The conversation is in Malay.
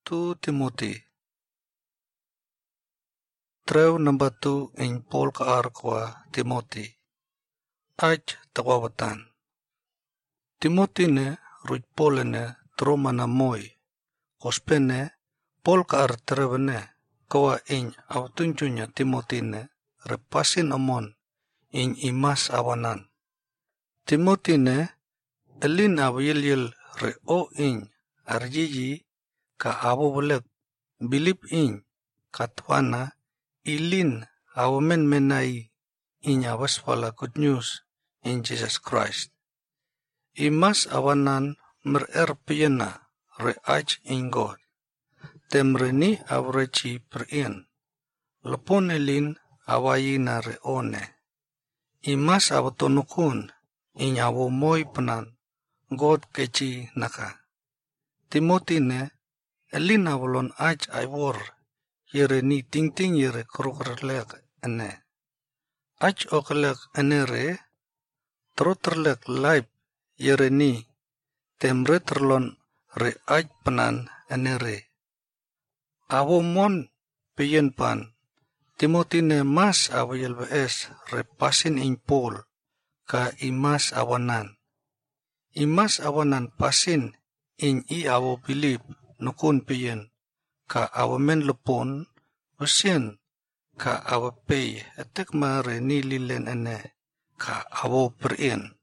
tu Timothy. Treu number 2 in Paul kaar kwa Timothy. Aj takwawatan. Timothy ne ruj Paul ne tromana moy. Kospene Paul kaar trevene kawa in avtunjunya Timothy ne repasin amon in imas awanan. Timothy ne elin awyil re o in arjiji ka abo bolek bilip in katwana ilin awamen menai in awas pala good news in Jesus Christ. Imas awanan mererpiena re aj in God. Temreni avrechi perien. Lepon elin awayina re one. Imas awatonukun in awo moy penan God kechi naka. Timothy ne elin awalon aj aywor yere ni ting yere krukrlek ene. Aj oklek ene re trotrlek laip yere ni temre terlon re aj penan ene re. Awo mon peyen pan Timothy ne mas awayel bees repasin in Paul ka imas awanan. Imas awanan pasin in I awo bilip nukun peyen ka awamen lepon usien ka awapay etek mare nililen ene ka awo perien.